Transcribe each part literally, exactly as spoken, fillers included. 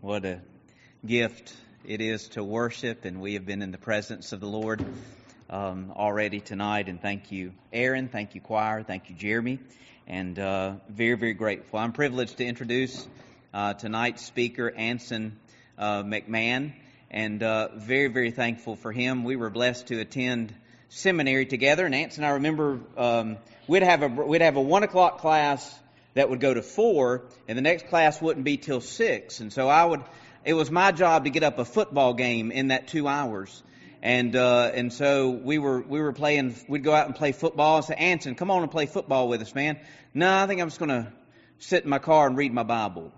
What a gift it is to worship, and we have been in the presence of the Lord um, already tonight. And thank you, Aaron. Thank you, choir. Thank you, Jeremy. And uh, very, very grateful. I'm privileged to introduce uh, tonight's speaker, Anson uh, McMahon, and uh, very, very thankful for him. We were blessed to attend seminary together, and Anson, I remember um, we'd have a we'd have a one o'clock class that would go to four, and the next class wouldn't be till six. And so I would, it was my job to get up a football game in that two hours. And uh, and so we were we were playing. We'd go out and play football. And say, Anson, come on and play football with us, man. No, I think I'm just going to sit in my car and read my Bible.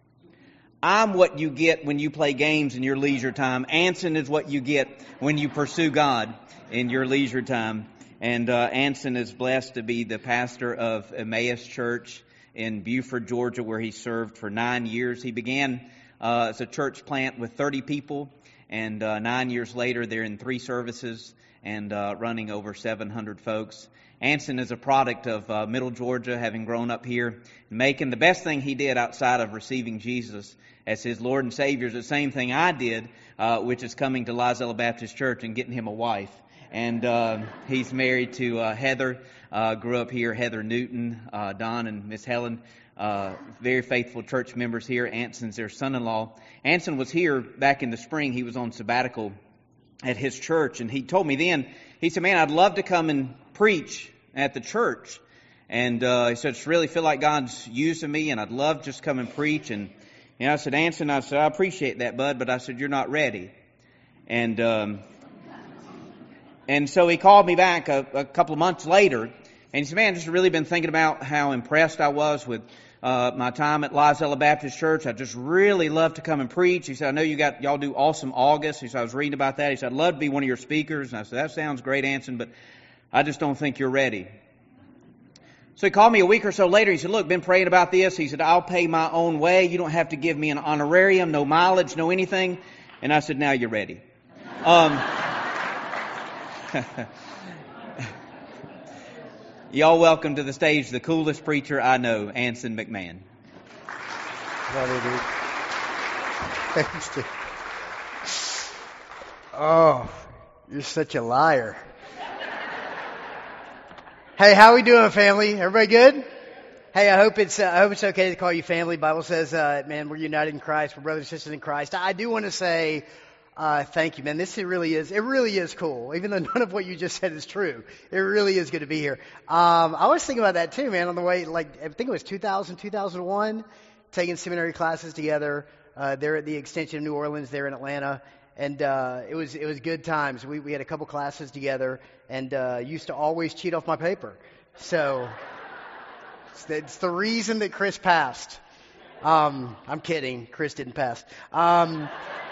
I'm what you get when you play games in your leisure time. Anson is what you get when you pursue God in your leisure time. And uh, Anson is blessed to be the pastor of Emmaus Church in Buford, Georgia, where he served for nine years. He began uh, as a church plant with thirty people, and uh, nine years later, they're in three services and uh, running over seven hundred folks. Anson is a product of uh, Middle Georgia, having grown up here, making the best thing he did outside of receiving Jesus as his Lord and Savior is the same thing I did, uh, which is coming to Lizella Baptist Church and getting him a wife. And uh, he's married to uh, Heather, uh, grew up here, Heather Newton, uh, Don and Miss Helen, uh, very faithful church members here. Anson's their son-in-law. Anson was here back in the spring. He was on sabbatical at his church, and he told me then, he said, man, I'd love to come and preach at the church. And uh, he said, I just really feel like God's using me, and I'd love to just come and preach. And you know, I said, Anson, I said, I appreciate that, bud, but I said, you're not ready. And um And so he called me back a, a couple of months later, and he said, man, I've just really been thinking about how impressed I was with uh, my time at Lizella Baptist Church. I'd just really love to come and preach. He said, I know you got y'all do Awesome August. He said, I was reading about that. He said, I'd love to be one of your speakers. And I said, that sounds great, Anson, but I just don't think you're ready. So he called me a week or so later. He said, look, been praying about this. He said, I'll pay my own way. You don't have to give me an honorarium, no mileage, no anything. And I said, now you're ready. Um... Y'all welcome to the stage the coolest preacher I know, Anson McMahon. Love you, dude. Thanks, dude. Oh, you're such a liar. Hey, how we doing, family? Everybody good? Hey, I hope it's uh, I hope it's okay to call you family. Bible says, uh, man, we're united in Christ. We're brothers and sisters in Christ. I do want to say. Uh, thank you, man. This it really is. It really is cool. Even though none of what you just said is true, it really is good to be here. Um, I was thinking about that too, man. On the way, like I think it was two thousand, two thousand one, taking seminary classes together. Uh, there at the Extension of New Orleans, there in Atlanta, and uh, it was it was good times. We we had a couple classes together, and uh, used to always cheat off my paper. So it's the, it's the reason that Chris passed. Um, I'm kidding. Chris didn't pass. Um,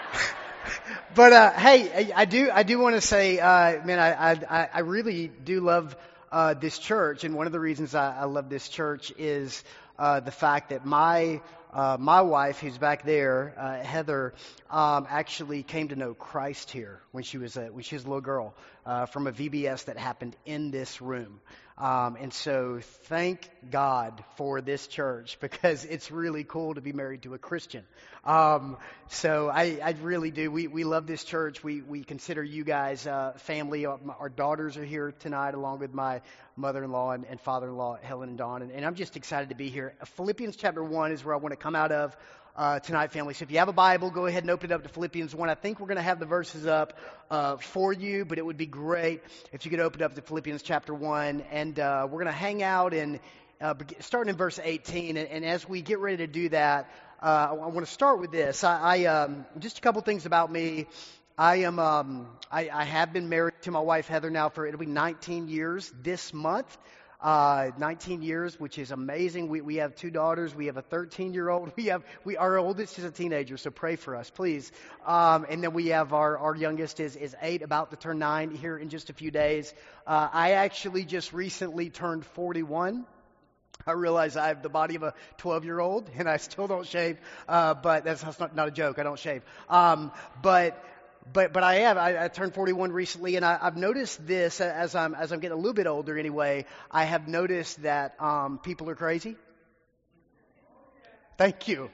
But uh, hey, I do I do want to say, uh, man, I, I I really do love uh, this church, and one of the reasons I, I love this church is uh, the fact that my uh, my wife, who's back there, uh, Heather, um, actually came to know Christ here when she was a, when she was a little girl uh, from a V B S that happened in this room. Um, and so thank God for this church, because it's really cool to be married to a Christian. Um, so I, I really do. We, we love this church. We, we consider you guys uh, family. Our, our daughters are here tonight, along with my mother-in-law and, and father-in-law, Helen and Dawn. And, and I'm just excited to be here. Philippians chapter one is where I want to come out of uh, tonight, family. So if you have a Bible, go ahead and open it up to Philippians one. I think we're going to have the verses up uh, for you, but it would be great if you could open up to Philippians chapter one. And uh, we're going to hang out in uh, starting in verse eighteen. And, and as we get ready to do that, uh, I want to start with this. I, I um, just a couple things about me. I am. Um, I, I have been married to my wife Heather now for it'll be nineteen years this month. Uh, nineteen years, which is amazing. We we have two daughters. We have a thirteen-year-old. We have we our oldest is a teenager, so pray for us, please. Um, and then we have our our youngest is is eight, about to turn nine here in just a few days. Uh, I actually just recently turned forty-one. I realize I have the body of a twelve-year-old, and I still don't shave. Uh, but that's, that's not not a joke. I don't shave. Um, but. But but I have I, I turned forty-one recently, and I, I've noticed this as I'm as I'm getting a little bit older. Anyway, I have noticed that um, people are crazy. Thank you.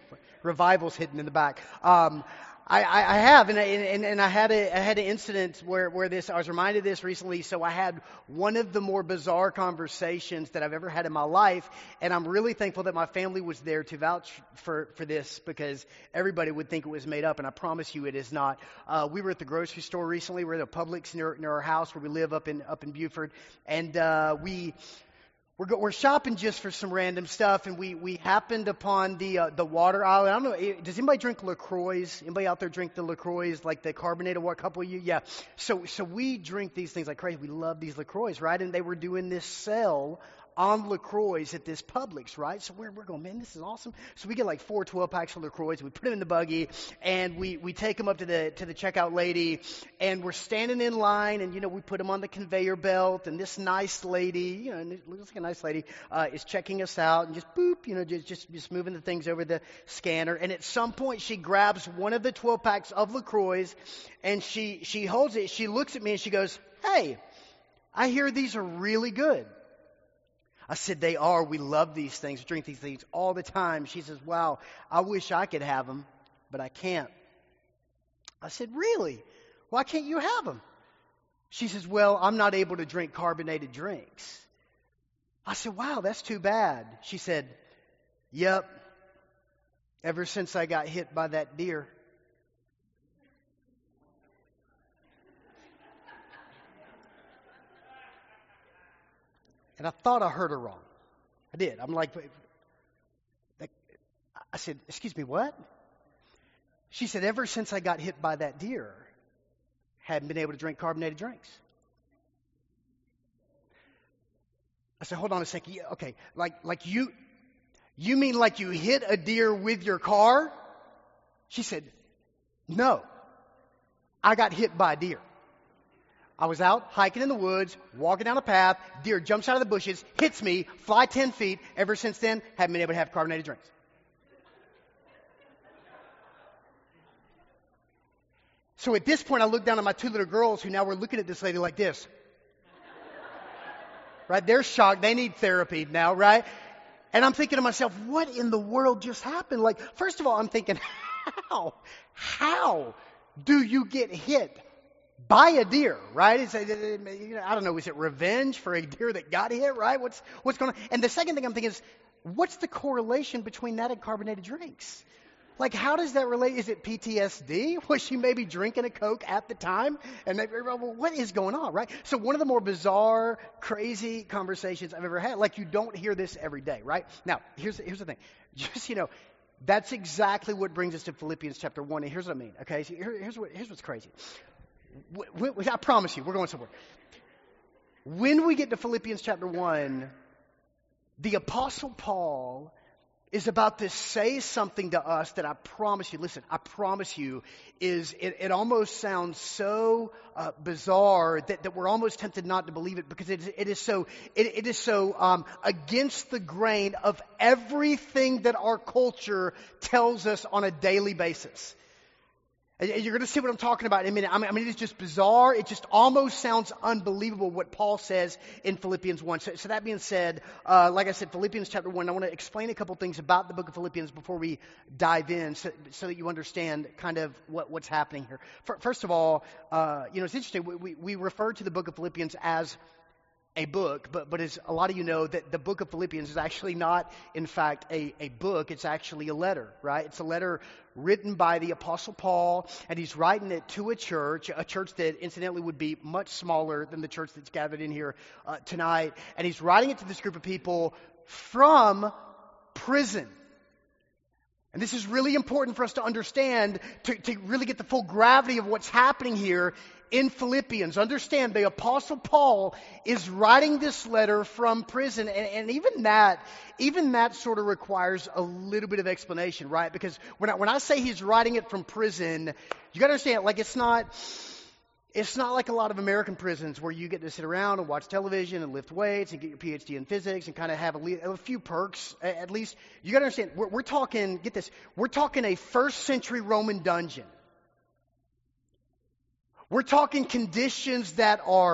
Revival's hidden in the back. Um, I, I, I have, and I, and, and I had a I had an incident where, where this I was reminded of this recently. So I had one of the more bizarre conversations that I've ever had in my life, and I'm really thankful that my family was there to vouch for, for this, because everybody would think it was made up, and I promise you it is not. Uh, we were at the grocery store recently. We're at a Publix near near our house where we live up in up in Buford, and uh, we. We're, go, we're shopping just for some random stuff, and we, we happened upon the uh, the water aisle. I don't know, does anybody drink LaCroix? Anybody out there drink the LaCroix, like the carbonated water? A couple of you, yeah. So so we drink these things like crazy. We love these LaCroix, right? And they were doing this sale on LaCroix at this Publix, right? So we're, we're going, man, this is awesome. So we get like four twelve packs of LaCroix. We put them in the buggy, and we, we take them up to the to the checkout lady, and we're standing in line, and, you know, we put them on the conveyor belt, and this nice lady, you know, and it looks like a nice lady, uh, is checking us out, and just boop, you know, just, just, just moving the things over the scanner. And at some point, she grabs one of the twelve packs of LaCroix, and she, she holds it. She looks at me, and she goes, hey, I hear these are really good. I said, they are. We love these things. We drink these things all the time. She says, wow, I wish I could have them, but I can't. I said, really? Why can't you have them? She says, well, I'm not able to drink carbonated drinks. I said, wow, that's too bad. She said, yep, ever since I got hit by that deer. And I thought I heard her wrong. I did. I'm like, I said, excuse me, what? She said, ever since I got hit by that deer, hadn't been able to drink carbonated drinks. I said, hold on a second. Yeah, okay, like like you, you mean like you hit a deer with your car? She said, no, I got hit by a deer. I was out hiking in the woods, walking down a path, deer jumps out of the bushes, hits me, fly ten feet. Ever since then, haven't been able to have carbonated drinks. So at this point, I look down at my two little girls who now were looking at this lady like this. Right? They're shocked. They need therapy now, right? And I'm thinking to myself, what in the world just happened? Like, first of all, I'm thinking, how? How do you get hit by a deer, right? It's, I don't know, is it revenge for a deer that got hit, right? What's what's going on? And the second thing I'm thinking is, what's the correlation between that and carbonated drinks? Like, how does that relate? Is it P T S D? Was she maybe drinking a Coke at the time? And maybe, well, what is going on, right? So one of the more bizarre, crazy conversations I've ever had. Like, you don't hear this every day, right? Now, here's here's the thing. Just, you know, that's exactly what brings us to Philippians chapter one. And here's what I mean, okay? So here, here's what here's what's crazy. We, we, I promise you, we're going somewhere. When we get to Philippians chapter one, the Apostle Paul is about to say something to us that I promise you, listen, I promise you, is it, it almost sounds so uh, bizarre that, that we're almost tempted not to believe it, because it, it is so it, it is so um, against the grain of everything that our culture tells us on a daily basis. You're going to see what I'm talking about in a minute. I mean, I mean, it's just bizarre. It just almost sounds unbelievable what Paul says in Philippians one. So, so that being said, uh, like I said, Philippians chapter one, I want to explain a couple things about the book of Philippians before we dive in, so, so that you understand kind of what, what's happening here. First of all, uh, you know, it's interesting. We, we, we refer to the book of Philippians as a book, but but as a lot of you know, that the book of Philippians is actually not, in fact, a, a book. It's actually a letter, right? It's a letter written by the Apostle Paul, and he's writing it to a church, a church that incidentally would be much smaller than the church that's gathered in here uh, tonight. And he's writing it to this group of people from prison. And this is really important for us to understand, to, to really get the full gravity of what's happening here in Philippians. Understand, the Apostle Paul is writing this letter from prison, and, and even that, even that sort of requires a little bit of explanation, right? Because when I, when I say he's writing it from prison, you got to understand, like it's not, it's not like a lot of American prisons where you get to sit around and watch television and lift weights and get your P H D in physics and kind of have a, a few perks. At least you got to understand, we're, we're talking, get this, we're talking a first century Roman dungeon. We're talking conditions that are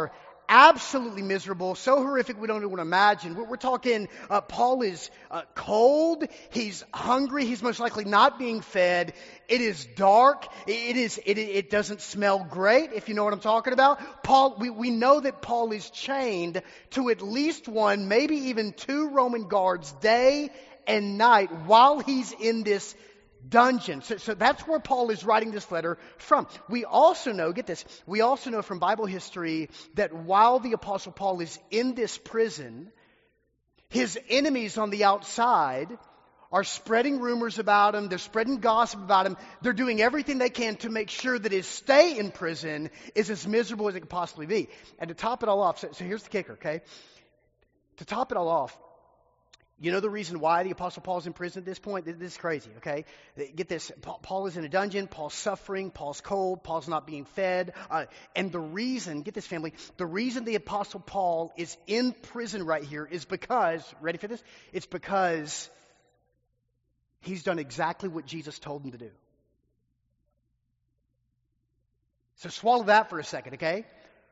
absolutely miserable, so horrific we don't even want to imagine. We're, we're talking, uh, Paul is uh, cold, he's hungry, he's most likely not being fed. It is dark, it is it, it doesn't smell great, if you know what I'm talking about. Paul, we, we know that Paul is chained to at least one, maybe even two Roman guards day and night while he's in this dungeon. So, so that's where Paul is writing this letter from. We also know, get this, we also know from Bible history that while the Apostle Paul is in this prison, his enemies on the outside are spreading rumors about him, they're spreading gossip about him, they're doing everything they can to make sure that his stay in prison is as miserable as it could possibly be. And to top it all off, so, so here's the kicker, okay? To top it all off, you know the reason why the Apostle Paul's in prison at this point? This is crazy, okay? Get this. Paul is in a dungeon. Paul's suffering. Paul's cold. Paul's not being fed. Uh, and the reason, get this, family, the reason the Apostle Paul is in prison right here is because, ready for this? It's because he's done exactly what Jesus told him to do. So swallow that for a second, okay?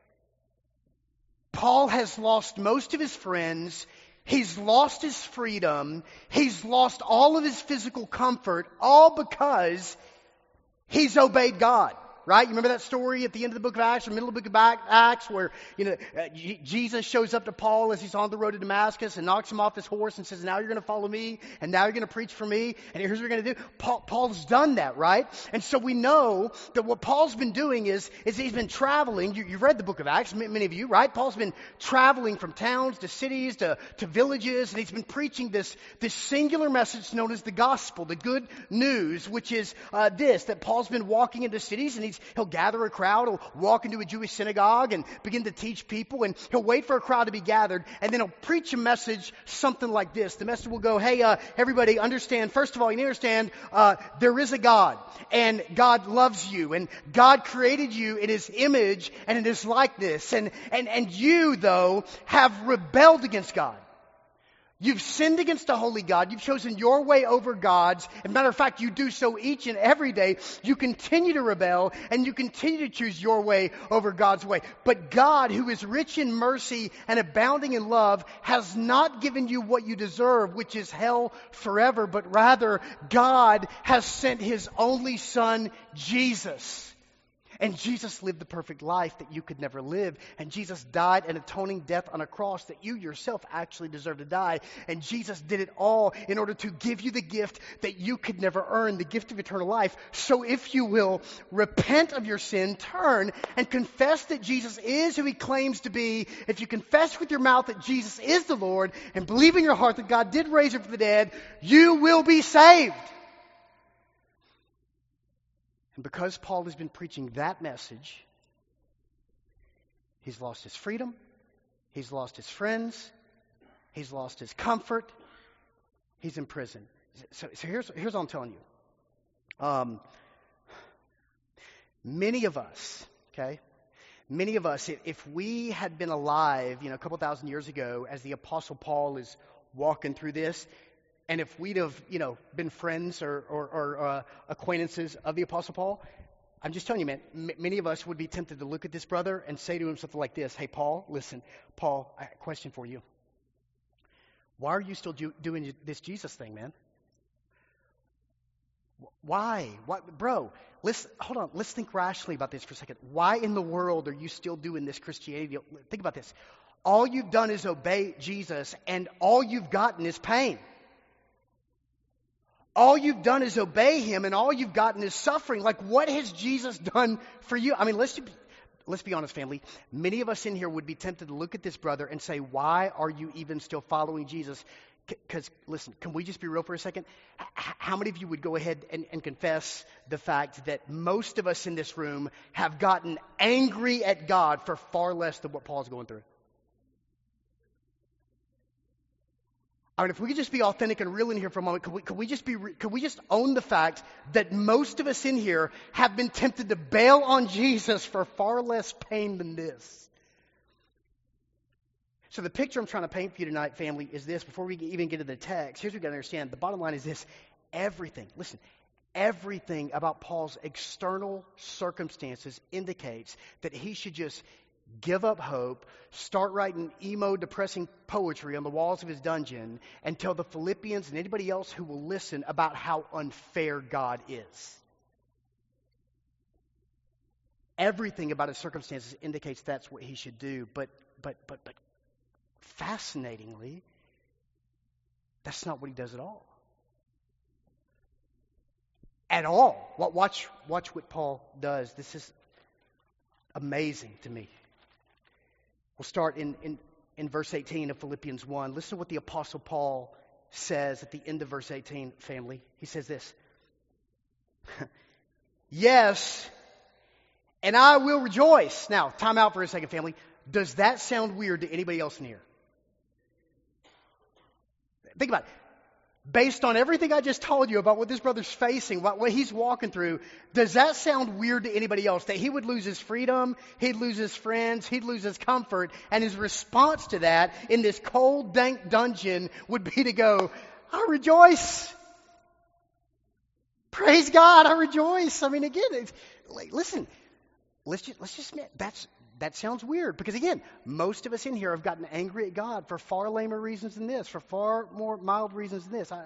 Paul has lost most of his friends. He's lost his freedom. He's lost all of his physical comfort, all because he's obeyed God. Right? You remember that story at the end of the book of Acts, or middle of the book of Acts, where, you know, uh, G- Jesus shows up to Paul as he's on the road to Damascus and knocks him off his horse and says, now you're going to follow me, and now you're going to preach for me, and here's what you're going to do. Paul, Paul's done that, right? And so we know that what Paul's been doing is, is he's been traveling. You, you've read the book of Acts, many of you, right? Paul's been traveling from towns to cities to, to villages, and he's been preaching this, this singular message known as the gospel, the good news, which is uh, this, that Paul's been walking into cities, and he's He'll gather a crowd, he'll walk into a Jewish synagogue and begin to teach people, and he'll wait for a crowd to be gathered, and then he'll preach a message something like this. The message will go, hey, uh, everybody understand, first of all, you need to understand, uh, there is a God, and God loves you, and God created you in His image and in His likeness, and, and, and you, though, have rebelled against God. You've sinned against the holy God. You've chosen your way over God's. As a matter of fact, you do so each and every day. You continue to rebel, and you continue to choose your way over God's way. But God, who is rich in mercy and abounding in love, has not given you what you deserve, which is hell forever, but rather God has sent His only Son, Jesus. And Jesus lived the perfect life that you could never live. And Jesus died an atoning death on a cross that you yourself actually deserve to die. And Jesus did it all in order to give you the gift that you could never earn, the gift of eternal life. So if you will repent of your sin, turn and confess that Jesus is who He claims to be. If you confess with your mouth that Jesus is the Lord and believe in your heart that God did raise Him from the dead, you will be saved. And because Paul has been preaching that message, he's lost his freedom, he's lost his friends, he's lost his comfort, he's in prison. So, so here's, here's what I'm telling you. Um, many of us, okay, many of us, if, if we had been alive, you know, a couple thousand years ago, as the Apostle Paul is walking through this, and if we'd have, you know, been friends or, or, or uh, acquaintances of the Apostle Paul, I'm just telling you, man, m- many of us would be tempted to look at this brother and say to him something like this, hey, Paul, listen, Paul, I have a question for you. Why are you still do- doing this Jesus thing, man? Why? Why? Bro, let's, hold on, let's think rationally about this for a second. Why in the world are you still doing this Christianity? Think about this. All you've done is obey Jesus, and all you've gotten is pain. All you've done is obey Him, and all you've gotten is suffering. Like, what has Jesus done for you? I mean, let's let's be honest, family. Many of us in here would be tempted to look at this brother and say, why are you even still following Jesus? Because, listen, can we just be real for a second? H- how many of you would go ahead and, and confess the fact that most of us in this room have gotten angry at God for far less than what Paul's going through? I mean, if we could just be authentic and real in here for a moment, could we, could we just be, could we just own the fact that most of us in here have been tempted to bail on Jesus for far less pain than this? So the picture I'm trying to paint for you tonight, family, is this. Before we even get to the text, here's what you got to understand. The bottom line is this. Everything, listen, everything about Paul's external circumstances indicates that he should just give up hope, start writing emo, depressing poetry on the walls of his dungeon, and tell the Philippians and anybody else who will listen about how unfair God is. Everything about his circumstances indicates that's what he should do, but but but but fascinatingly, that's not what he does at all. At all. Watch, watch what Paul does. This is amazing to me. We'll start in, in, in verse eighteen of Philippians one. Listen to what the Apostle Paul says at the end of verse eighteen, family. He says this. Yes, and I will rejoice. Now, time out for a second, family. Does that sound weird to anybody else in here? Think about it. Based on everything I just told you about what this brother's facing, what, what he's walking through, does that sound weird to anybody else? That he would lose his freedom, he'd lose his friends, he'd lose his comfort, and his response to that in this cold, dank dungeon would be to go, I rejoice. Praise God, I rejoice. I mean, again, it's, like, listen, let's just, let's just admit, that's, that sounds weird because, again, most of us in here have gotten angry at God for far lamer reasons than this, for far more mild reasons than this. I,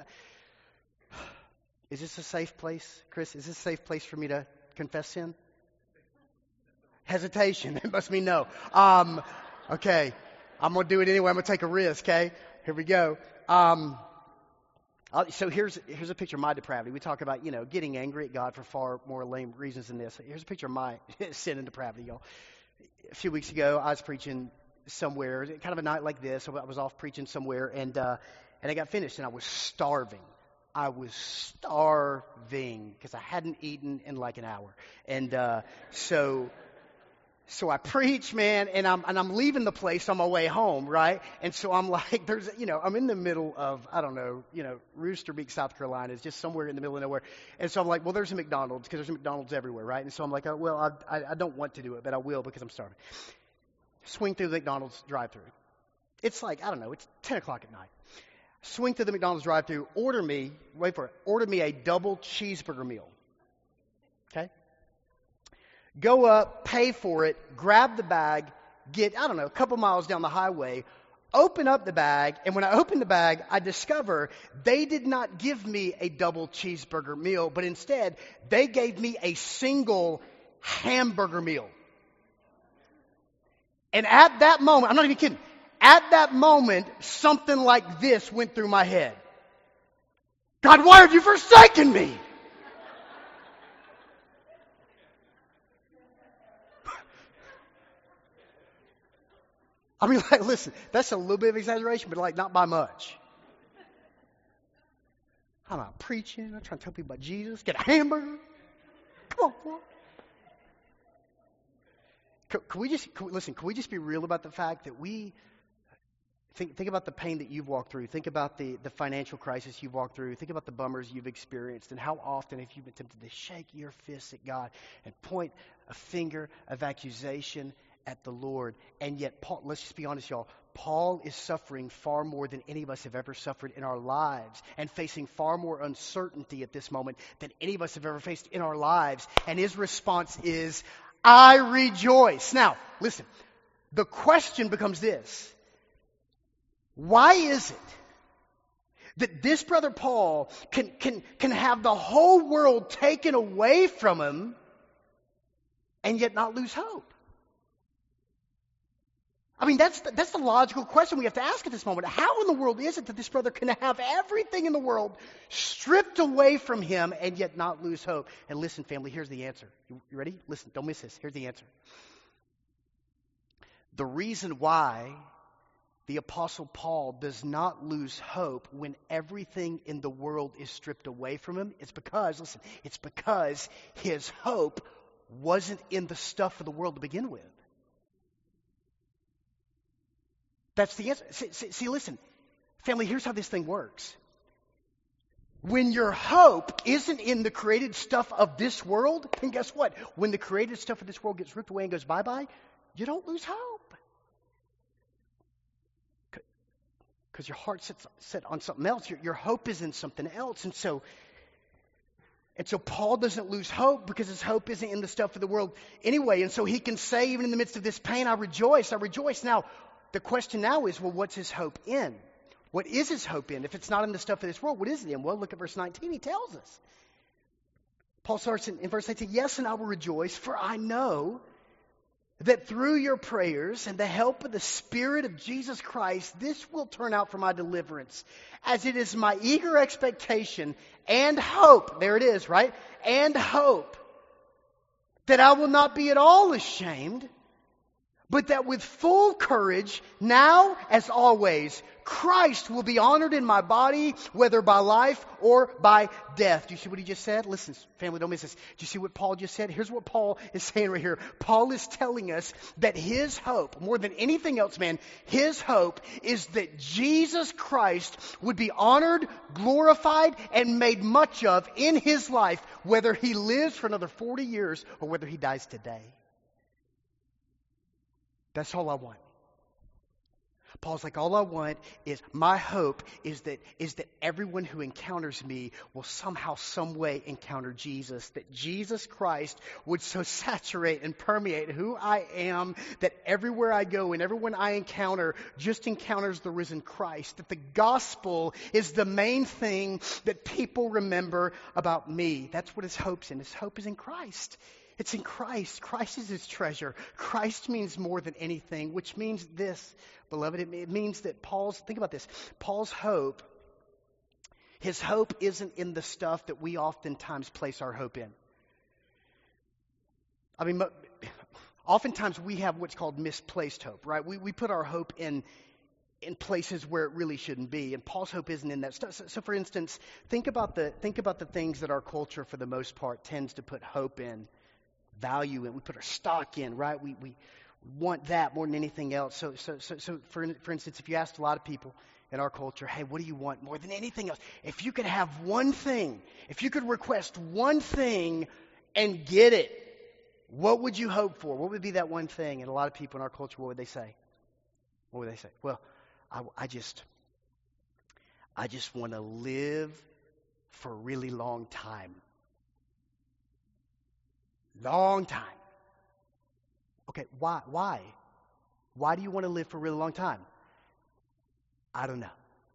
is this a safe place, Chris? Is this a safe place for me to confess sin? Hesitation. It must mean no. Um, okay. I'm going to do it anyway. I'm going to take a risk, okay? Here we go. Um, I'll, so here's here's a picture of my depravity. We talk about, you know, getting angry at God for far more lame reasons than this. Here's a picture of my sin and depravity, y'all. A few weeks ago, I was preaching somewhere, kind of a night like this. I was off preaching somewhere, and uh, and I got finished, and I was starving. I was starving because I hadn't eaten in like an hour, and uh, so so I preach, man, and I'm and I'm leaving the place on my way home, right? And so I'm like, there's, you know, I'm in the middle of, I don't know, you know, Rooster Beach, South Carolina. It's just somewhere in the middle of nowhere. And so I'm like, well, there's a McDonald's because there's a McDonald's everywhere, right? And so I'm like, oh, well, I, I I don't want to do it, but I will because I'm starving. Swing through the McDonald's drive-thru. It's like, I don't know, it's ten o'clock at night. Swing through the McDonald's drive-thru. Order me, wait for it. Order me a double cheeseburger meal. Okay. Go up, pay for it, grab the bag, get, I don't know, a couple miles down the highway, open up the bag, and when I open the bag, I discover they did not give me a double cheeseburger meal, but instead, they gave me a single hamburger meal. And at that moment, I'm not even kidding, at that moment, something like this went through my head. God, why have you forsaken me? I mean, like, listen, that's a little bit of exaggeration, but like not by much. I'm out preaching, I'm trying to tell people about Jesus, get a hamburger. Come on, come on. Can, can we just, can we, listen, can we just be real about the fact that we, think, think about the pain that you've walked through, think about the, the financial crisis you've walked through, think about the bummers you've experienced, and how often have you been tempted to shake your fist at God and point a finger of accusation at the Lord. And yet, Paul, let's just be honest, y'all, Paul is suffering far more than any of us have ever suffered in our lives and facing far more uncertainty at this moment than any of us have ever faced in our lives. And his response is, I rejoice. Now, listen, the question becomes this. Why is it that this brother Paul can, can, can have the whole world taken away from him and yet not lose hope? I mean, that's the, that's the logical question we have to ask at this moment. How in the world is it that this brother can have everything in the world stripped away from him and yet not lose hope? And listen, family, here's the answer. You, you ready? Listen, don't miss this. Here's the answer. The reason why the Apostle Paul does not lose hope when everything in the world is stripped away from him is because, listen, it's because his hope wasn't in the stuff of the world to begin with. That's the answer. See, see, see, listen, family, here's how this thing works. When your hope isn't in the created stuff of this world, and guess what? When the created stuff of this world gets ripped away and goes bye-bye, you don't lose hope. Because your heart's set, set on something else. Your, your hope is in something else. And so, And so Paul doesn't lose hope because his hope isn't in the stuff of the world anyway. And so he can say, even in the midst of this pain, I rejoice, I rejoice. Now, the question now is, well, what's his hope in? What is his hope in? If it's not in the stuff of this world, what is it in? Well, look at verse nineteen. He tells us. Paul starts in, in verse eighteen, yes, and I will rejoice, for I know that through your prayers and the help of the Spirit of Jesus Christ, this will turn out for my deliverance, as it is my eager expectation and hope, there it is, right? And hope, that I will not be at all ashamed, but that with full courage, now as always, Christ will be honored in my body, whether by life or by death. Do you see what he just said? Listen, family, don't miss this. Do you see what Paul just said? Here's what Paul is saying right here. Paul is telling us that his hope, more than anything else, man, his hope is that Jesus Christ would be honored, glorified, and made much of in his life, whether he lives for another forty years or whether he dies today. That's all I want. Paul's like, all I want is, my hope is that is that everyone who encounters me will somehow, some way encounter Jesus. That Jesus Christ would so saturate and permeate who I am that everywhere I go and everyone I encounter just encounters the risen Christ. That the gospel is the main thing that people remember about me. That's what his hope's in. His hope is in Christ. It's in Christ. Christ is his treasure. Christ means more than anything, which means this, beloved. It, it means that Paul's, think about this, Paul's hope, his hope isn't in the stuff that we oftentimes place our hope in. I mean, oftentimes we have what's called misplaced hope, right? We we put our hope in in places where it really shouldn't be, and Paul's hope isn't in that stuff. So, so for instance, think about the think about the things that our culture, for the most part, tends to put hope in. Value in, we put our stock in, right? We we want that more than anything else. So so so so for for instance, if you asked a lot of people in our culture, hey, what do you want more than anything else? If you could have one thing, if you could request one thing and get it, what would you hope for? What would be that one thing? And a lot of people in our culture, what would they say? What would they say? Well, I, I just I just want to live for a really long time. Long time. Okay, why? Why? Why do you want to live for a really long time? I don't know.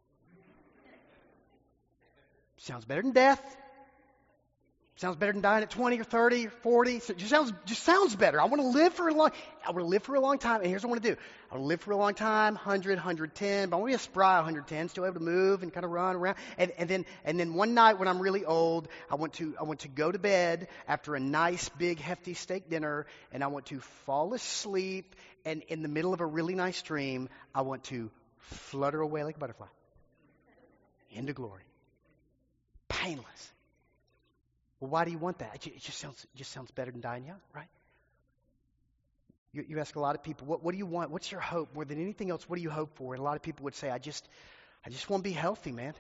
Sounds better than death. Sounds better than dying at twenty or thirty or forty. So it just sounds just sounds better. I want to live for a long I want to live for a long time. And here's what I want to do. I want to live for a long time, one hundred, one hundred ten, but I want to be a spry one hundred ten, still able to move and kind of run around. And, and then and then one night when I'm really old, I want to I want to go to bed after a nice big hefty steak dinner, and I want to fall asleep, and in the middle of a really nice dream, I want to flutter away like a butterfly into glory. Painless. Well, why do you want that? It just sounds it just sounds better than dying young, right? You, you ask a lot of people, what, what do you want? What's your hope? More than anything else, what do you hope for? And a lot of people would say, I just I just want to be healthy, man.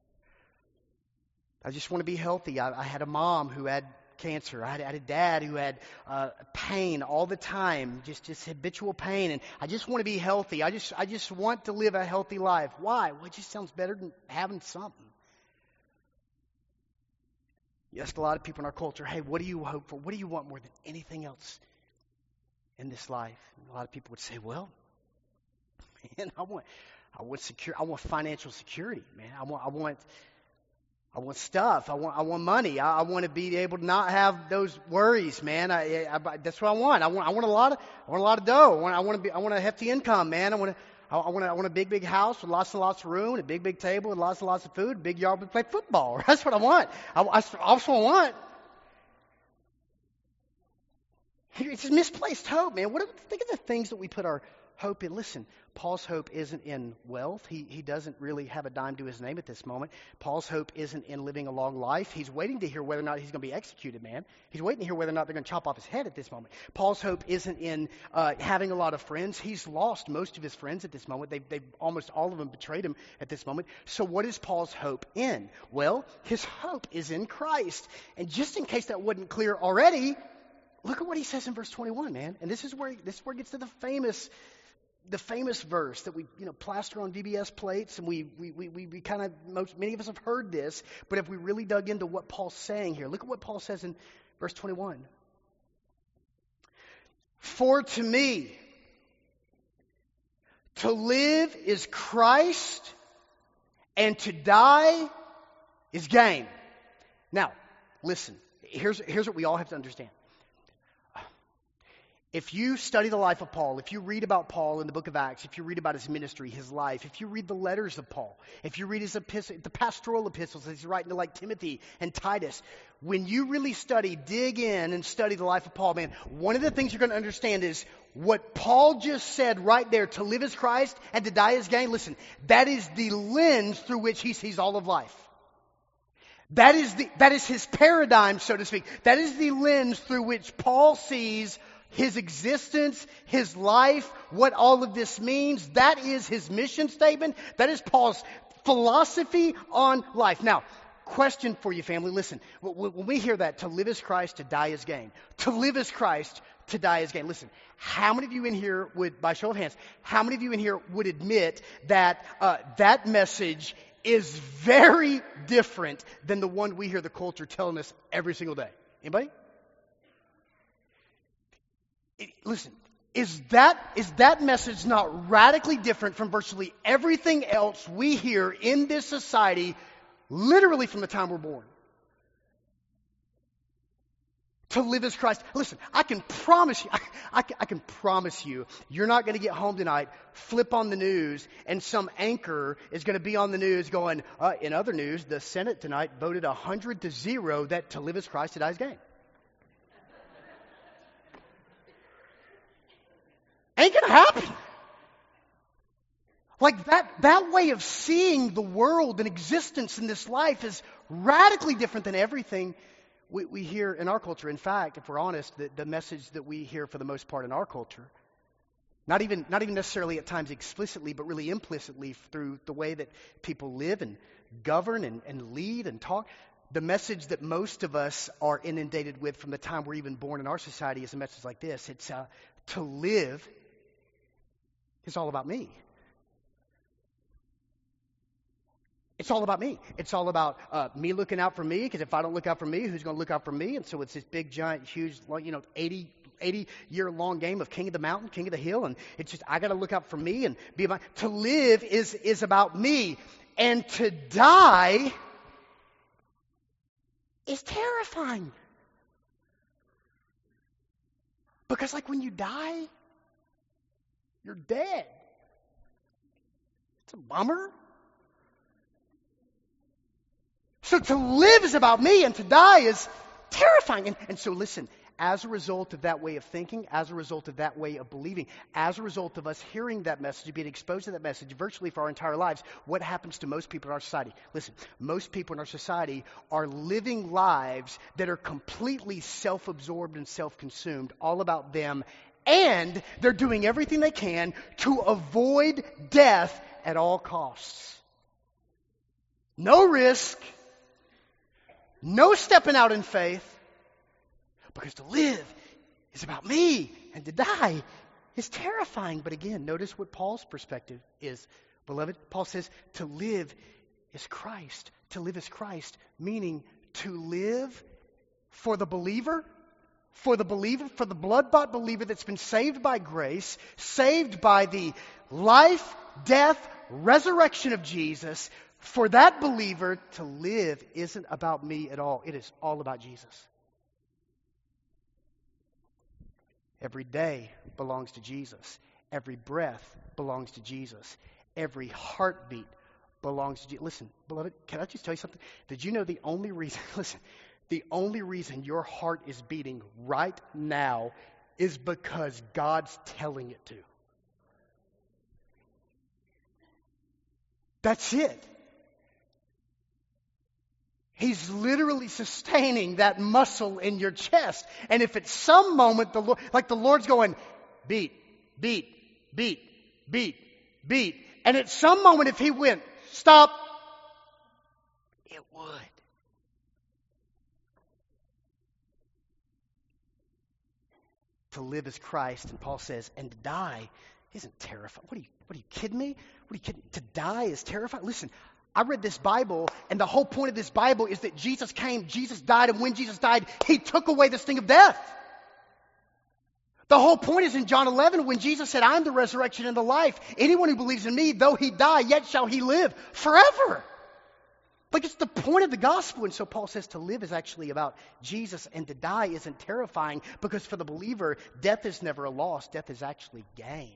I just want to be healthy. I, I had a mom who had cancer. I had, I had a dad who had uh, pain all the time, just just habitual pain. And I just want to be healthy. I just I just want to live a healthy life. Why? Well, it just sounds better than having something. You ask a lot of people in our culture, hey, what do you hope for? What do you want more than anything else in this life? And a lot of people would say, well, man, I want, I want secure, I want financial security, man. I want, I want, I want stuff. I want, I want money. I, I want to be able to not have those worries, man. I, I, I, that's what I want. I want, I want a lot of, I want a lot of dough. I want, I want to be, I want a hefty income, man. I want to. I want, a, I want a big, big house with lots and lots of room, and a big, big table with lots and lots of food, a big yard to play football. That's what I want. I, I also want. It's misplaced hope, man. What, think of the things that we put our hope in. Listen, Paul's hope isn't in wealth. He he doesn't really have a dime to his name at this moment. Paul's hope isn't in living a long life. He's waiting to hear whether or not he's going to be executed, man. He's waiting to hear whether or not they're going to chop off his head at this moment. Paul's hope isn't in uh, having a lot of friends. He's lost most of his friends at this moment. They've, they've almost all of them betrayed him at this moment. So what is Paul's hope in? Well, his hope is in Christ. And just in case that wasn't clear already, look at what he says in verse twenty-one, man. And this is where this is where it gets to the famous the famous verse that we, you know, plaster on V B S plates, and we we we we, we kind of most many of us have heard this, but if we really dug into what Paul's saying here, look at what Paul says in verse twenty-one. For to me, to live is Christ, and to die is gain. Now, listen, here's here's what we all have to understand. If you study the life of Paul, if you read about Paul in the book of Acts, if you read about his ministry, his life, if you read the letters of Paul, if you read his epistle, the pastoral epistles that he's writing to like Timothy and Titus, when you really study, dig in and study the life of Paul, man, one of the things you're going to understand is what Paul just said right there, to live as Christ and to die as gain. Listen, that is the lens through which he sees all of life. That is the, that is his paradigm, so to speak. That is the lens through which Paul sees his existence, his life, what all of this means. That is his mission statement. That is Paul's philosophy on life. Now, question for you, family. Listen, when we hear that, to live as Christ, to die as gain. To live as Christ, to die as gain. Listen, how many of you in here would, by show of hands, how many of you in here would admit that uh, that message is very different than the one we hear the culture telling us every single day? Anybody? Listen, is that is that message not radically different from virtually everything else we hear in this society, literally from the time we're born? To live as Christ. Listen, I can promise you, I, I, can, I can promise you, you're not going to get home tonight, flip on the news, and some anchor is going to be on the news going, uh, in other news, the Senate tonight voted one hundred to zero that to live as Christ, to die as gain. Ain't gonna happen. Like that, that way of seeing the world and existence in this life is radically different than everything we, we hear in our culture. In fact, if we're honest, the, the message that we hear for the most part in our culture, not even, not even necessarily at times explicitly, but really implicitly through the way that people live and govern and, and lead and talk, the message that most of us are inundated with from the time we're even born in our society is a message like this. It's uh, to live is all about me. It's all about me. It's all about uh, me looking out for me, because if I don't look out for me, who's going to look out for me? And so it's this big, giant, huge, you know, eighty, eighty-year-long game of king of the mountain, king of the hill, and it's just, I got to look out for me and be about, to live is, is about me. And to die is terrifying. Because like when you die, you're dead. It's a bummer. So to live is about me, and to die is terrifying. And, and so listen, as a result of that way of thinking, as a result of that way of believing, as a result of us hearing that message, being exposed to that message virtually for our entire lives, what happens to most people in our society? Listen, most people in our society are living lives that are completely self-absorbed and self-consumed, all about them. And they're doing everything they can to avoid death at all costs. No risk. No stepping out in faith. Because to live is about me, and to die is terrifying. But again, notice what Paul's perspective is. Beloved, Paul says to live is Christ. To live is Christ, meaning to live for the believer, for the believer, for the blood-bought believer that's been saved by grace, saved by the life, death, resurrection of Jesus. For that believer, to live isn't about me at all. It is all about Jesus. Every day belongs to Jesus. Every breath belongs to Jesus. Every heartbeat belongs to Jesus. Listen, beloved, can I just tell you something? Did you know the only reason, listen, the only reason your heart is beating right now is because God's telling it to. That's it. He's literally sustaining that muscle in your chest. And if at some moment, the Lord, like the Lord's going, beat, beat, beat, beat, beat. And at some moment, if He went, stop, it would. To live as Christ, and Paul says, and to die isn't terrifying. What are you, what are you kidding me? What are you kidding? To die is terrifying. Listen, I read this Bible, and the whole point of this Bible is that Jesus came, Jesus died, and when Jesus died, he took away the sting of death. The whole point is in John eleven when Jesus said, I am the resurrection and the life. Anyone who believes in me, though he die, yet shall he live forever. Like, it's the point of the gospel. And so Paul says to live is actually about Jesus, and to die isn't terrifying, because for the believer, death is never a loss. Death is actually gain.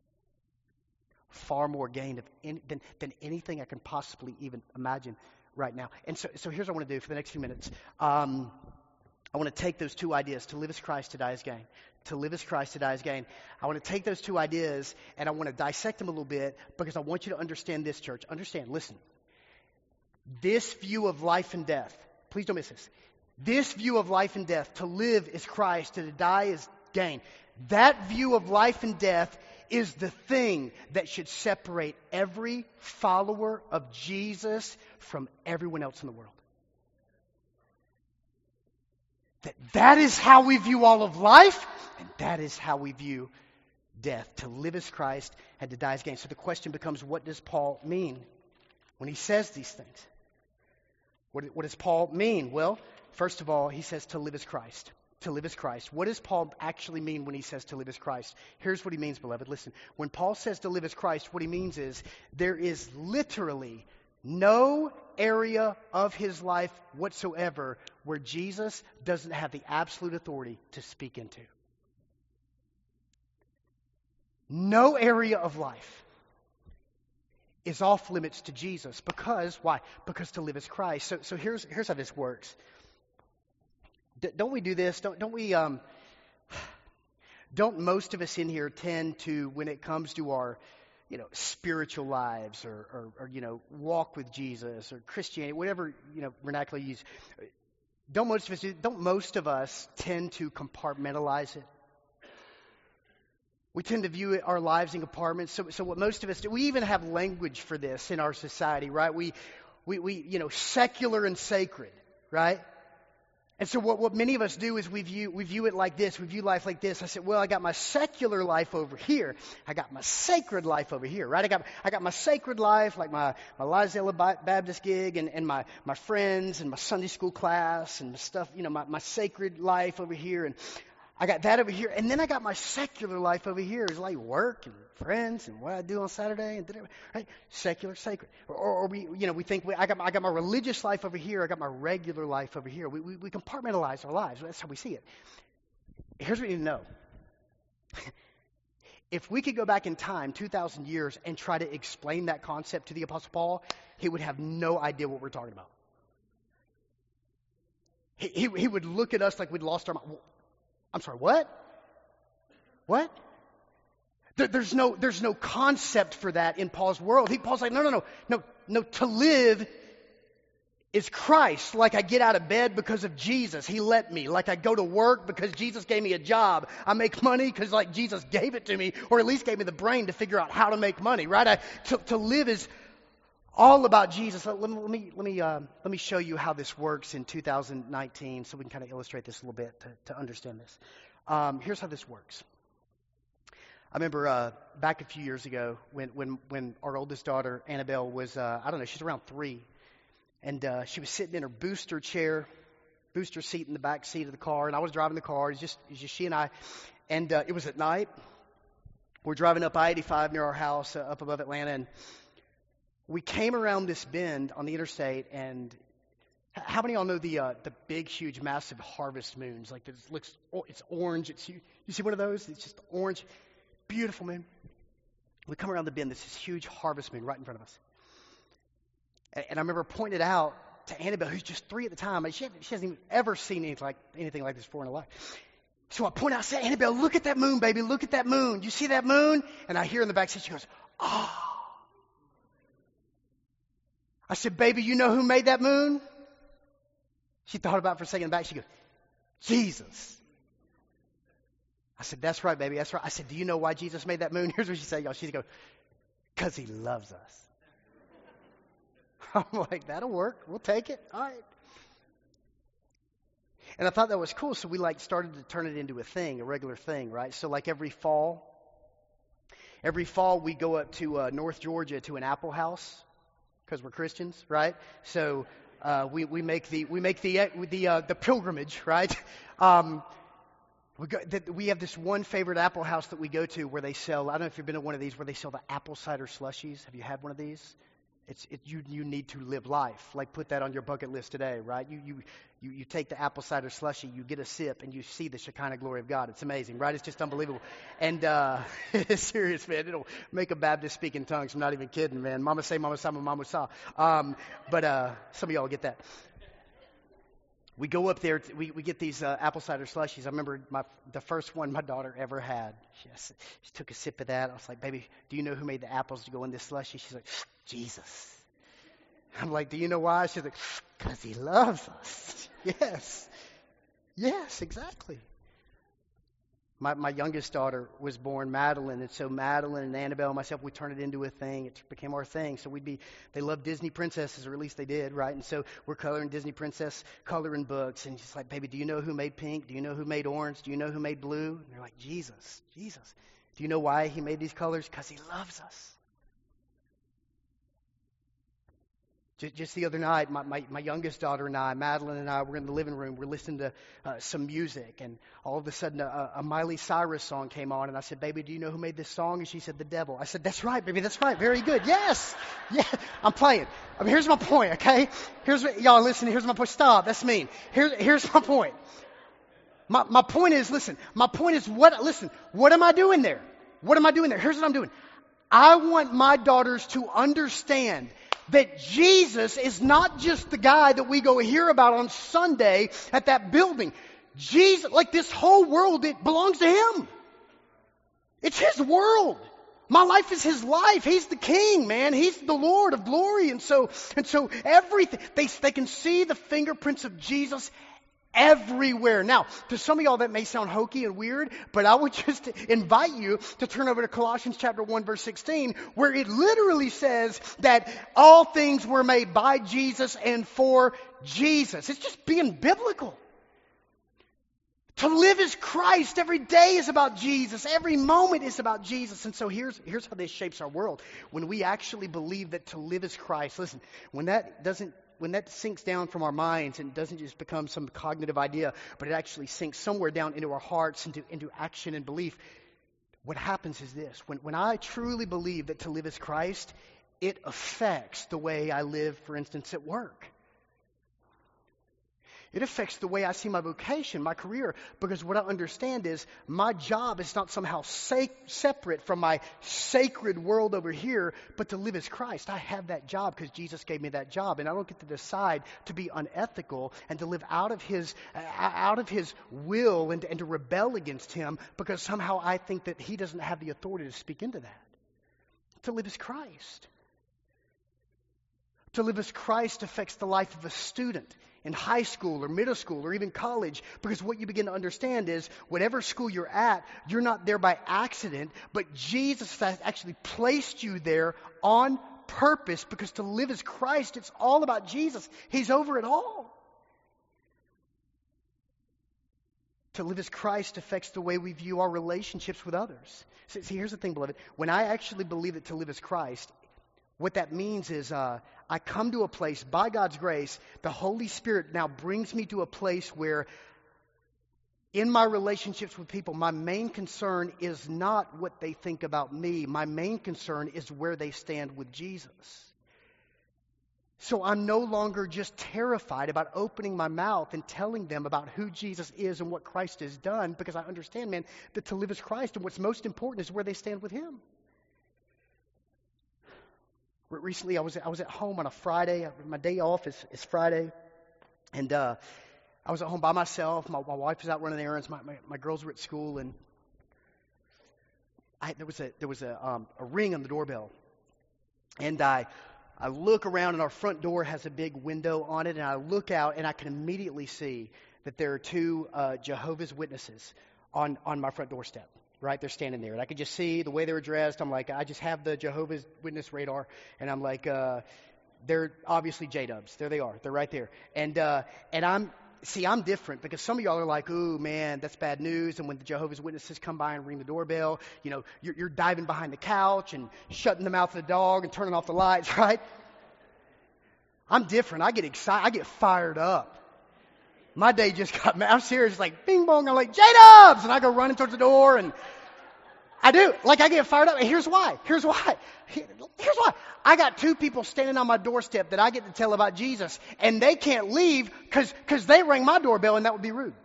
Far more gain of any, than, than anything I can possibly even imagine right now. And so, so here's what I want to do for the next few minutes. Um, I want to take those two ideas, to live as Christ, to die as gain. To live as Christ, to die as gain. I want to take those two ideas and I want to dissect them a little bit, because I want you to understand this, church. Understand, listen. This view of life and death, please don't miss this. This view of life and death, to live is Christ, to die is gain. That view of life and death is the thing that should separate every follower of Jesus from everyone else in the world. That that is how we view all of life, and that is how we view death. To live as Christ and to die as gain. So the question becomes, what does Paul mean when he says these things? What, what does Paul mean? Well, first of all, he says to live as Christ. To live as Christ. What does Paul actually mean when he says to live as Christ? Here's what he means, beloved. Listen, when Paul says to live as Christ, what he means is there is literally no area of his life whatsoever where Jesus doesn't have the absolute authority to speak into. No area of life is off limits to Jesus. Because, why? Because to live as Christ. So, so here's here's how this works. D- don't we do this? Don't don't we? Um, don't most of us in here tend to, when it comes to our, you know, spiritual lives, or, or, or you know, walk with Jesus, or Christianity, whatever, you know, vernacular you use. Don't most of us? Don't most of us tend to compartmentalize it? We tend to view our lives in compartments. So, so what most of us do, we even have language for this in our society, right? We, we, we, you know, secular and sacred, right? And so what, what many of us do is we view, we view it like this. We view life like this. I said, well, I got my secular life over here. I got my sacred life over here, right? I got, I got my sacred life, like my, my Lizella Baptist gig, and, and my, my friends, and my Sunday school class, and the stuff, you know, my, my sacred life over here. And I got that over here, and then I got my secular life over here. It's like work and friends and what I do on Saturday, and right, secular, sacred. Or, or we, you know, we think we, I got I got my religious life over here. I got my regular life over here. We, we we compartmentalize our lives. That's how we see it. Here's what you need to know: if we could go back in time, two thousand years, and try to explain that concept to the Apostle Paul, he would have no idea what we're talking about. He he, he would look at us like we'd lost our mind. I'm sorry, what? What? There, there's no there's no concept for that in Paul's world. He, Paul's like, no, no, no, no, no. To live is Christ. Like I get out of bed because of Jesus. He let me. Like I go to work because Jesus gave me a job. I make money because like Jesus gave it to me, or at least gave me the brain to figure out how to make money. Right? I, to, to live is all about Jesus. Let me let me let me, uh, let me show you how this works in two thousand nineteen, so we can kind of illustrate this a little bit to, to understand this. Um, here's how this works. I remember uh, back a few years ago when when when our oldest daughter Annabelle was uh, I don't know, she's around three, and uh, she was sitting in her booster chair, booster seat in the back seat of the car, and I was driving the car. It's just it's just she and I, and uh, it was at night. We're driving up I eighty-five near our house uh, up above Atlanta, and we came around this bend on the interstate, and how many of y'all know the uh, the big, huge, massive harvest moons? Like it looks, it's orange. It's you see one of those? It's just orange, beautiful moon. We come around the bend. This is huge harvest moon right in front of us, and, and I remember pointing it out to Annabelle, who's just three at the time. She, she hasn't even ever seen anything like anything like this before in her life. So I point out, I said, Annabelle, look at that moon, baby. Look at that moon. You see that moon? And I hear in the back seat, she goes, ah. Oh. I said, baby, you know who made that moon? She thought about it for a second back. She goes, Jesus. I said, that's right, baby. That's right. I said, do you know why Jesus made that moon? Here's what she said, y'all. She goes, because he loves us. I'm like, that'll work. We'll take it. All right. And I thought that was cool. So we like started to turn it into a thing, a regular thing, right? So like every fall, Every fall we go up to uh, North Georgia to an apple house because we're Christians, right? So uh, we we make the we make the the uh, the pilgrimage, right? Um, we go, the, we have this one favorite apple house that we go to where they sell. I don't know if you've been to one of these where they sell the apple cider slushies. Have you had one of these? It's it, you you need to live life. Like put that on your bucket list today, right? You you you you take the apple cider slushy, you get a sip, and you see the Shekinah glory of God. It's amazing, right? It's just unbelievable. And uh, it's serious, man. It'll make a Baptist speak in tongues. I'm not even kidding, man. Mama say, Mama sama, Mama sa. Um, but uh, some of y'all get that. We go up there. We, we get these uh, apple cider slushies. I remember my the first one my daughter ever had. She, she took a sip of that. I was like, baby, do you know who made the apples to go in this slushy? She's like, Jesus. I'm like, do you know why? She's like, because he loves us. Yes. Yes, exactly. My my youngest daughter was born, Madeline, and so Madeline and Annabelle and myself, we turned it into a thing. It became our thing. So we'd be, they love Disney princesses, or at least they did, right? And so we're coloring Disney princess coloring books, and she's like, baby, do you know who made pink? Do you know who made orange? Do you know who made blue? And they're like, Jesus, Jesus. Do you know why he made these colors? Because he loves us. Just the other night, my, my, my youngest daughter and I, Madeline and I, were in the living room. We're listening to uh, some music, and all of a sudden a, a Miley Cyrus song came on, and I said, baby, do you know who made this song? And she said, the devil. I said, that's right, baby, that's right. Very good. Yes. Yeah, I'm playing. I mean, here's my point, okay? Here's what, y'all listen, here's my point. Stop, that's mean. Here's, here's my point. My, my point is, listen, my point is, what? listen, what am I doing there? What am I doing there? Here's what I'm doing. I want my daughters to understand that Jesus is not just the guy that we go hear about on Sunday at that building. Jesus, like this whole world, it belongs to Him. It's His world. My life is His life. He's the King, man. He's the Lord of glory. And so, and so everything, they, they can see the fingerprints of Jesus everywhere. Now, to some of y'all that may sound hokey and weird, but I would just invite you to turn over to Colossians chapter one verse sixteen, where it literally says that all things were made by Jesus and for Jesus. It's just being biblical. To live as Christ. Every day is about Jesus. Every moment is about Jesus. And so here's, here's how this shapes our world. When we actually believe that to live as Christ, listen, when that doesn't When that sinks down from our minds and doesn't just become some cognitive idea, but it actually sinks somewhere down into our hearts, into, into action and belief, what happens is this. When, when I truly believe that to live as Christ, it affects the way I live, for instance, at work. It affects the way I see my vocation, my career, because what I understand is my job is not somehow sac- separate from my sacred world over here, but to live as Christ. I have that job because Jesus gave me that job, and I don't get to decide to be unethical and to live out of His uh, out of His will and, and to rebel against Him because somehow I think that He doesn't have the authority to speak into that. To live as Christ. To live as Christ affects the life of a student in high school or middle school or even college, because what you begin to understand is whatever school you're at, you're not there by accident, but Jesus has actually placed you there on purpose, because to live as Christ, it's all about Jesus. He's over it all. To live as Christ affects the way we view our relationships with others. See, see here's the thing, beloved. When I actually believe that to live as Christ, what that means is uh, I come to a place, by God's grace, the Holy Spirit now brings me to a place where in my relationships with people, my main concern is not what they think about me. My main concern is where they stand with Jesus. So I'm no longer just terrified about opening my mouth and telling them about who Jesus is and what Christ has done, because I understand, man, that to live as Christ and what's most important is where they stand with Him. Recently, I was I was at home on a Friday. My day off is, is Friday, and uh, I was at home by myself. My, my wife was out running errands. My, my my girls were at school, and I, there was a there was a um, a ring on the doorbell, and I I look around, and our front door has a big window on it, and I look out, and I can immediately see that there are two uh, Jehovah's Witnesses on on my front doorstep. Right, they're standing there, and I could just see the way they were dressed. I'm like, I just have the Jehovah's Witness radar, and I'm like, uh, they're obviously J-Dubs. There they are. They're right there, and uh, and I'm see, I'm different because some of y'all are like, ooh, man, that's bad news. And when the Jehovah's Witnesses come by and ring the doorbell, you know, you're, you're diving behind the couch and shutting the mouth of the dog and turning off the lights, right? I'm different. I get excited. I get fired up. My day just got, I'm serious. It's like, bing bong. I'm like, J-Dubs! And I go running towards the door and I do. Like, I get fired up. And here's why. Here's why. Here's why. I got two people standing on my doorstep that I get to tell about Jesus, and they can't leave because because they rang my doorbell, and that would be rude.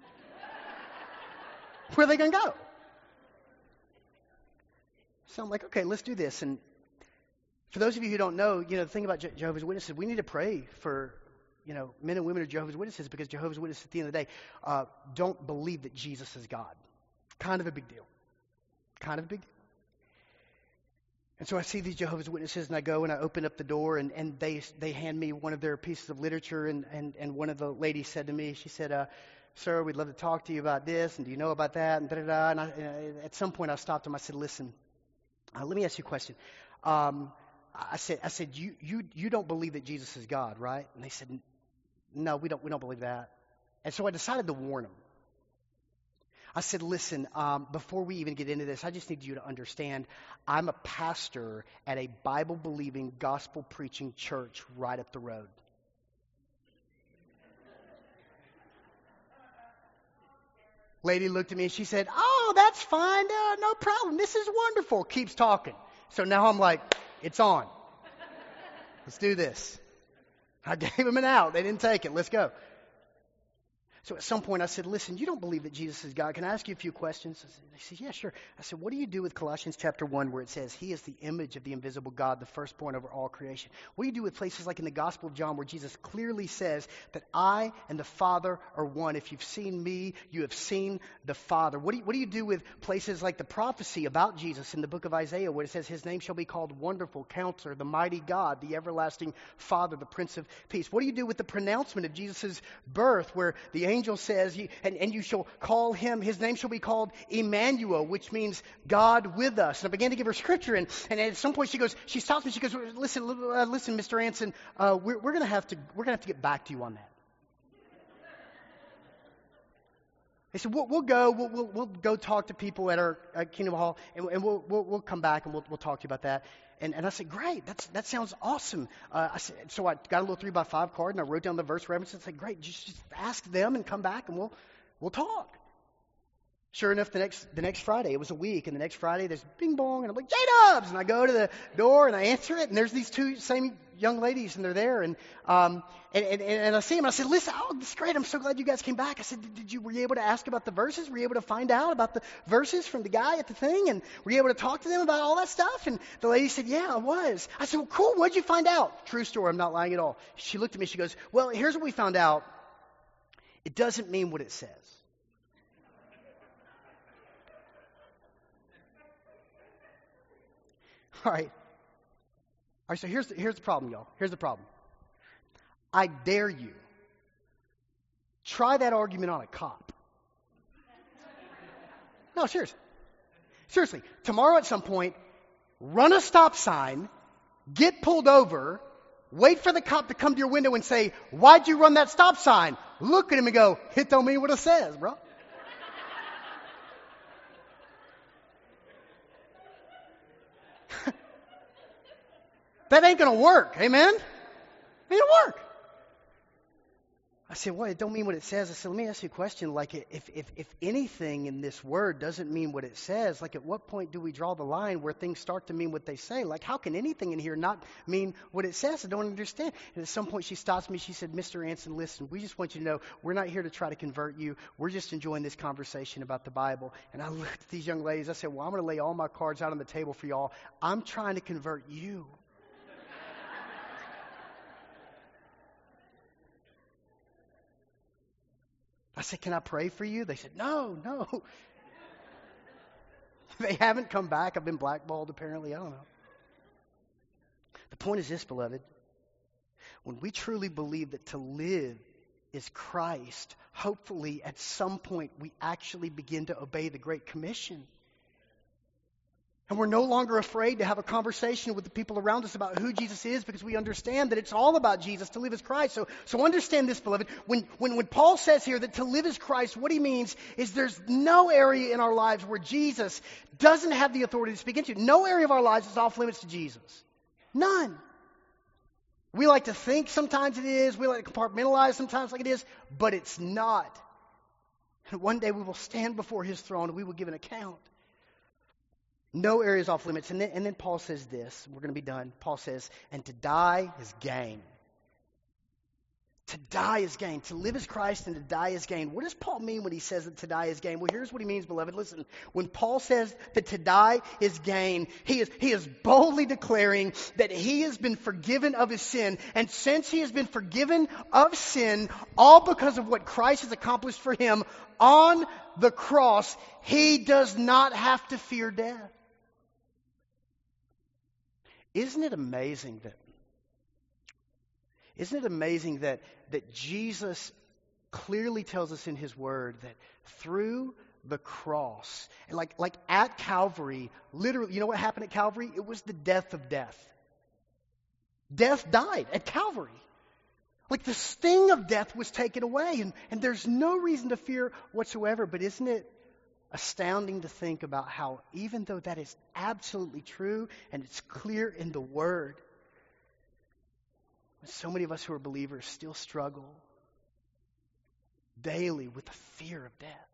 Where are they going to go? So I'm like, okay, let's do this. And for those of you who don't know, you know, the thing about Je- Jehovah's Witnesses, we need to pray for, you know, men and women of Jehovah's Witnesses, because Jehovah's Witnesses, at the end of the day, uh, don't believe that Jesus is God. Kind of a big deal. Kind of a big deal. And so I see these Jehovah's Witnesses, and I go and I open up the door, and, and they they hand me one of their pieces of literature, and, and, and one of the ladies said to me, she said, uh, sir, we'd love to talk to you about this, and do you know about that, and da-da-da. And, I, and at some point I stopped him. I said, listen, uh, let me ask you a question. Um, I said, I said, you, you you don't believe that Jesus is God, right? And they said, no, we don't we don't believe that. And so I decided to warn them. I said, listen, um, before we even get into this, I just need you to understand, I'm a pastor at a Bible-believing, gospel-preaching church right up the road. Lady looked at me and she said, oh, that's fine, uh, no problem, this is wonderful, keeps talking. So now I'm like, it's on. Let's do this. I gave them an out. They didn't take it. Let's go. So at some point I said, listen, you don't believe that Jesus is God. Can I ask you a few questions? They said, yeah, sure. I said, what do you do with Colossians chapter one where it says, he is the image of the invisible God, the firstborn over all creation? What do you do with places like in the Gospel of John where Jesus clearly says that I and the Father are one? If you've seen me, you have seen the Father. What do you, what do, you do with places like the prophecy about Jesus in the book of Isaiah where it says his name shall be called Wonderful, Counselor, the Mighty God, the Everlasting Father, the Prince of Peace? What do you do with the pronouncement of Jesus' birth where the angel says, and, and you shall call him, his name shall be called Emmanuel, which means God with us. And I began to give her scripture, and, and at some point she goes, she stops me, she goes, listen, uh, listen, Mister Anson, uh, we're, we're going to have to, we're going to have to get back to you on that. They said, we'll, we'll go, we'll, we'll, we'll go talk to people at our at Kingdom Hall, and, and we'll, we'll, we'll come back and we'll, we'll talk to you about that. And, and I said, great, that's, that sounds awesome. Uh, I said, so I got a little three by five card, and I wrote down the verse references. I said, great, just, just ask them and come back, and we'll we'll talk. Sure enough, the next the next Friday, it was a week, and the next Friday, there's bing bong, and I'm like, J-Dubs! And I go to the door, and I answer it, and there's these two same young ladies, and they're there, and um and, and, and I see them, and I said, listen, oh, this is great, I'm so glad you guys came back. I said, did, did you, were you able to ask about the verses? Were you able to find out about the verses from the guy at the thing? And were you able to talk to them about all that stuff? And the lady said, yeah, I was. I said, well, cool, what'd you find out? True story, I'm not lying at all. She looked at me, she goes, well, here's what we found out. It doesn't mean what it says. All right. All right, so here's the, here's the problem, y'all. Here's the problem. I dare you. Try that argument on a cop. No, seriously. Seriously. Tomorrow at some point, run a stop sign, get pulled over, wait for the cop to come to your window and say, why'd you run that stop sign? Look at him and go, it don't mean what it says, bro. That ain't going to work. Amen? It ain't going to work. I said, well, it don't mean what it says. I said, let me ask you a question. Like, if, if, if anything in this word doesn't mean what it says, like, at what point do we draw the line where things start to mean what they say? Like, how can anything in here not mean what it says? I don't understand. And at some point she stops me. She said, Mister Anson, listen, we just want you to know we're not here to try to convert you. We're just enjoying this conversation about the Bible. And I looked at these young ladies. I said, well, I'm going to lay all my cards out on the table for y'all. I'm trying to convert you. I said, can I pray for you? They said, no, no. They haven't come back. I've been blackballed, apparently. I don't know. The point is this, beloved. When we truly believe that to live is Christ, hopefully at some point we actually begin to obey the Great Commission. And we're no longer afraid to have a conversation with the people around us about who Jesus is because we understand that it's all about Jesus. To live as Christ. So, so understand this, beloved. When, when, when Paul says here that to live as Christ, what he means is there's no area in our lives where Jesus doesn't have the authority to speak into. No area of our lives is off limits to Jesus. None. We like to think sometimes it is. We like to compartmentalize sometimes like it is. But it's not. And one day we will stand before his throne and we will give an account. No areas off limits. And then, and then Paul says this. We're going to be done. Paul says, and to die is gain. To die is gain. To live as Christ and to die is gain. What does Paul mean when he says that to die is gain? Well, here's what he means, beloved. Listen, when Paul says that to die is gain, he is, he is boldly declaring that he has been forgiven of his sin. And since he has been forgiven of sin, all because of what Christ has accomplished for him on the cross, he does not have to fear death. Isn't it amazing that, isn't it amazing that, that Jesus clearly tells us in his word that through the cross, and like, like at Calvary, literally, you know what happened at Calvary? It was the death of death. Death died at Calvary. Like the sting of death was taken away, and, and there's no reason to fear whatsoever. But isn't it astounding to think about how, even though that is absolutely true and it's clear in the Word, so many of us who are believers still struggle daily with the fear of death.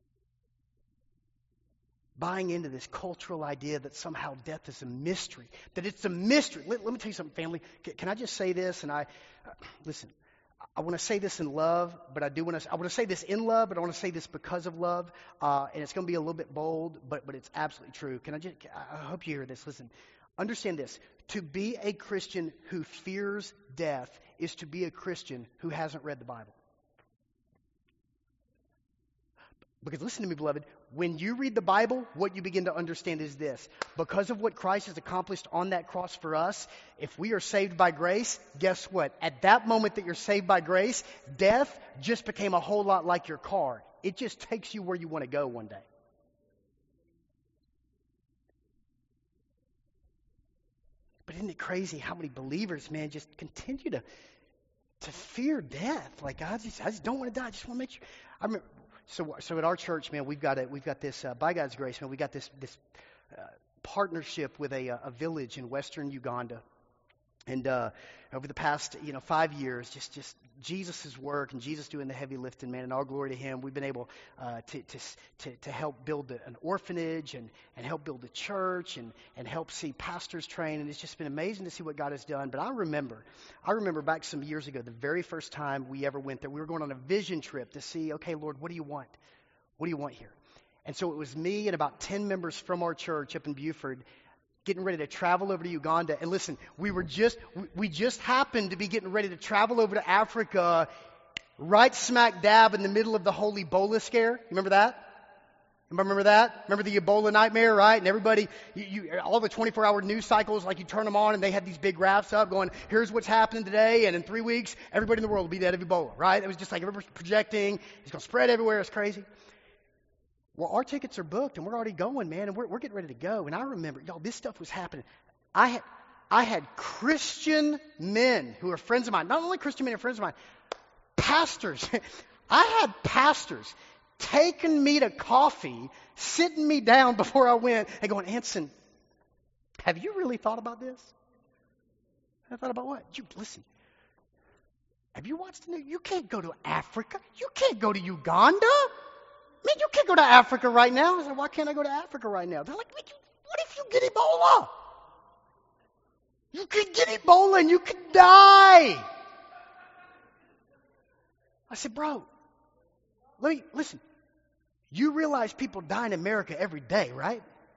Buying into this cultural idea that somehow death is a mystery, that it's a mystery. Let, let me tell you something, family. Can, can I just say this? And I, uh, listen, I want to say this in love, but I do want to, I want to say this in love, but I want to say this because of love. Uh, and it's going to be a little bit bold, but, but it's absolutely true. Can I just, I hope you hear this. Listen, understand this. To be a Christian who fears death is to be a Christian who hasn't read the Bible. Because listen to me, beloved, when you read the Bible, what you begin to understand is this. Because of what Christ has accomplished on that cross for us, if we are saved by grace, guess what? At that moment that you're saved by grace, death just became a whole lot like your car. It just takes you where you want to go one day. But isn't it crazy how many believers, man, just continue to to fear death? Like, I just, I just don't want to die. I just want to make sure. I remember, so, so at our church, man, we've got a, we've got this, uh, by God's grace, man, we got this this uh, partnership with a, a village in western Uganda. And uh, over the past, you know, five years, just just Jesus' work and Jesus doing the heavy lifting, man, and all glory to Him. We've been able uh, to, to to to help build a, an orphanage and, and help build a church and, and help see pastors train. And it's just been amazing to see what God has done. But I remember, I remember back some years ago, the very first time we ever went there, we were going on a vision trip to see, okay, Lord, what do you want? What do you want here? And so it was me and about ten members from our church up in Buford, getting ready to travel over to Uganda. And listen, we were just, we just happened to be getting ready to travel over to Africa right smack dab in the middle of the whole Ebola scare. You remember that? Remember that? Remember the Ebola nightmare, right? And everybody, you, you, all the twenty-four hour news cycles, like you turn them on and they had these big graphs up going, here's what's happening today, and in three weeks, everybody in the world will be dead of Ebola, right? It was just like everybody's projecting, it's going to spread everywhere, it's crazy. Well, our tickets are booked, and we're already going, man, and we're, we're getting ready to go. And I remember, y'all, this stuff was happening. I had, I had Christian men who are friends of mine, not only Christian men, friends of mine, pastors. I had pastors taking me to coffee, sitting me down before I went, and going, Anson, have you really thought about this? I thought about what? You listen. Have you watched the news? You can't go to Africa. You can't go to Uganda. Man, you can't go to Africa right now. I said, why can't I go to Africa right now? They're like, what if you get Ebola? You could get Ebola and you could die. I said, bro, let me, listen. You realize people die in America every day, right?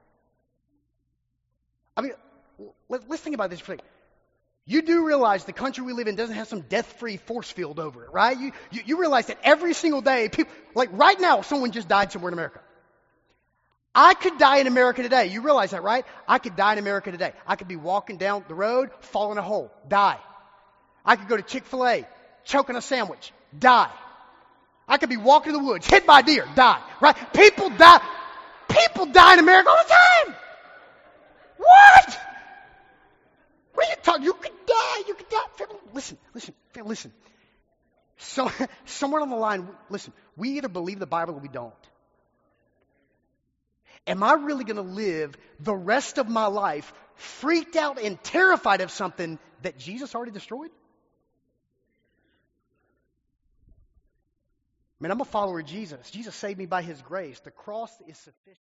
I mean, let, let's think about this for a second. You do realize the country we live in doesn't have some death-free force field over it, right? You, you you realize that every single day, people, like right now, someone just died somewhere in America. I could die in America today. You realize that, right? I could die in America today. I could be walking down the road, fall in a hole, die. I could go to Chick-fil-A, choke on a sandwich, die. I could be walking in the woods, hit by a deer, die, right? People die. People die in America all the time. What? What are you talking? You could die. You could die. Family, listen, listen, family, listen. So, somewhere on the line, listen, we either believe the Bible or we don't. Am I really going to live the rest of my life freaked out and terrified of something that Jesus already destroyed? Man, I'm a follower of Jesus. Jesus saved me by his grace. The cross is sufficient.